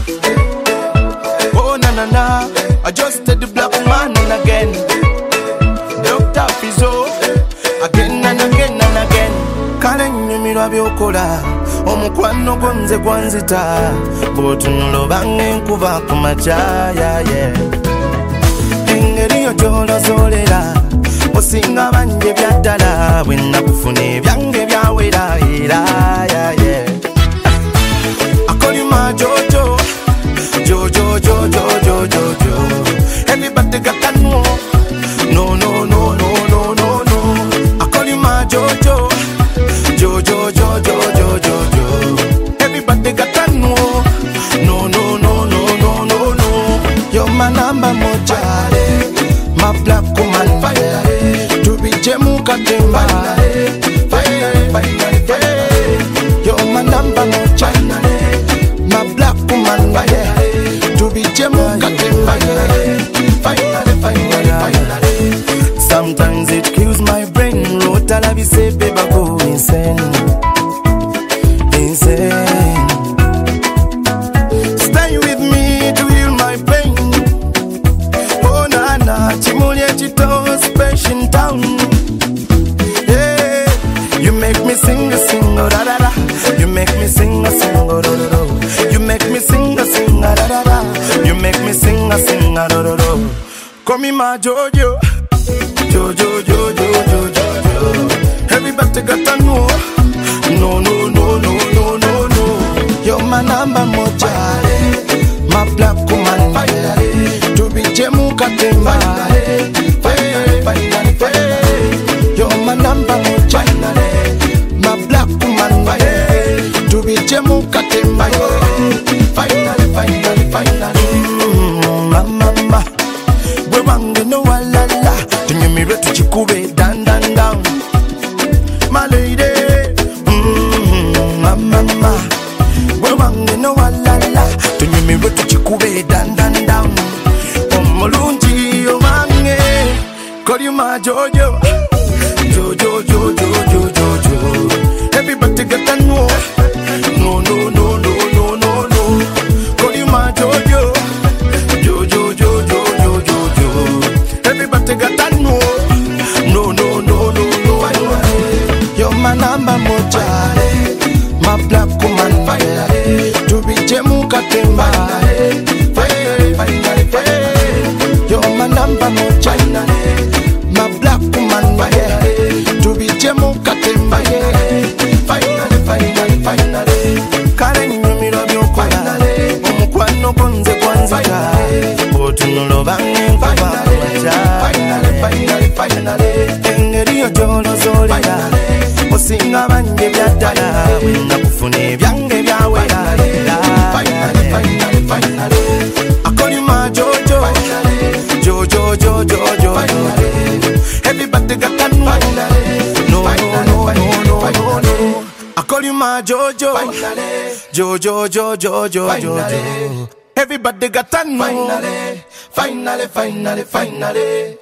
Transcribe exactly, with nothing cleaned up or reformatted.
Oh na na na, I just did the black man and again. Doctor Fizo, again and again and again. Kale nyumirwa byokola, omukwano gonze gwanzita, bwotunula bange nkuba ku machaya yeah. Engeri yo gyolozolera, osinga banje byaddala, bwe nakufuna byange byawera era yeah, yeah. I call you my Jojo, Jojo, Jojo, Jojo, Jojo. Everybody got that no, no, no, no, no, no, no, no. I call you my Jojo, Jojo, Jojo, Jojo, Jojo. Everybody got that no, no, no, no, no, no, no, no. You're my number moja, my black woman, fire. To be Jemu Katemba, fire, fire, fire. You're my number moja, my black woman, fire. To be Jemu Katemba, fire, fire, fire. Sometimes it kills my brain. Rota la vie say baby go insane, insane. Stay with me to heal my pain. Oh na na, chimulye chito special town. Yeah, you make me sing a sing oh da da da. You make me sing a sing oh do do do. You make me sing a sing a da da da. You make me sing a sing a do do do. Call me my Jojo, Jojo, Jojo, Jojo, Jojo. Everybody got to know. No, no, no, no, no, no, no. You're my number moja, my black woman, fire. To be Jemu Katemba, fire, fire, fire. You're my number moja, my black woman, fire. To be Jemu Katemba, fire, fire, fire. Mama, mama, we want to know a la la. Tunye mire tu chikube down, down, down. My lady, mmm, ma mama, we want to know a la la. Tunye mire tu chikube down, down, down. Omolunji o mange, call you my Jojo, Jojo, Jojo, Jojo, Jojo. Everybody get to know. No, no, no, no, no, no, no. Call you my Jojo, Jojo, Jojo, Jojo, Jojo. Everybody got to know. No, no, no, no, no. You're my number moja, my black woman, fire. To be Jemu Katemba, fire, fire, fire. You're my number moja, my black woman, fire. To be Jemu Katemba, fire, fire, fire. Karen nyumira byokola, omukwano gonze gwanzita, otunula bange nkuba ku machaya. Engeri yo gyolozolera, osinga banje byaddala, bwe nakufuna byange byawera. I call you my Jojo, Jojo, Jojo, Jojo. Everybody got that no, no, no, no, no, no. I call you my Jojo, Jojo, Jojo, Jojo, Jojo. Everybody got that no. Finally, finally, finally, finally.